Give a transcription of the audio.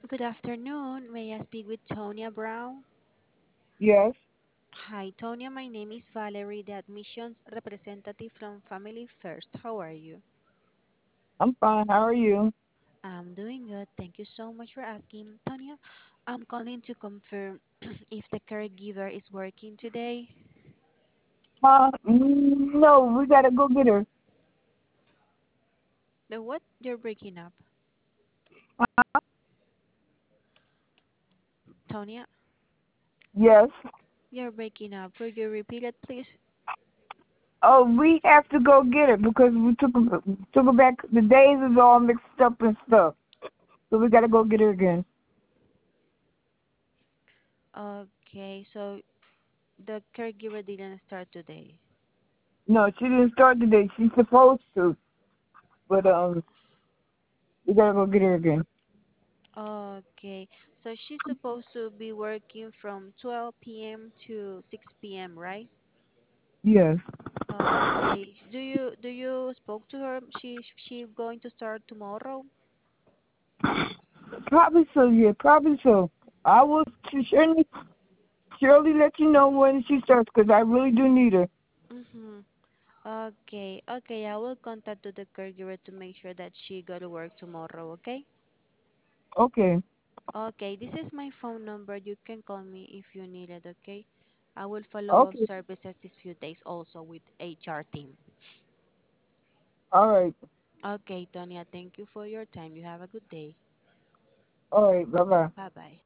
Good afternoon. May I speak with Tonya Brown? Yes, Hi, Tonya. My name is Valerie, the admissions representative from Family First. How are you? I'm fine. How are you? I'm doing good. Thank you so much for asking. Tonya, I'm calling to confirm if the caregiver is working today. No, we gotta go get her. The what? You're breaking up. Tonya, Yes. you're breaking up. Could you repeat it, please? Oh, we have to go get her because we took her back. The days is all mixed up and stuff, so we gotta go get her again. Okay, so the caregiver didn't start today. No, she didn't start today. She's supposed to, but we gotta go get her again. Okay, so she's supposed to be working from 12 p.m. to 6 p.m., right? Yes. Okay. Do you spoke to her? She going to start tomorrow? Probably so. Yeah, probably so. I will surely let you know when she starts because I really do need her. Mm-hmm. Okay. Okay, I will contact to the caregiver to make sure that she go to work tomorrow, okay? Okay. Okay, this is my phone number. You can call me if you need it, okay? I will follow up Okay. services these few days also with HR team. All right. Okay, Tonya, thank you for your time. You have a good day. All right. Bye bye. Bye bye.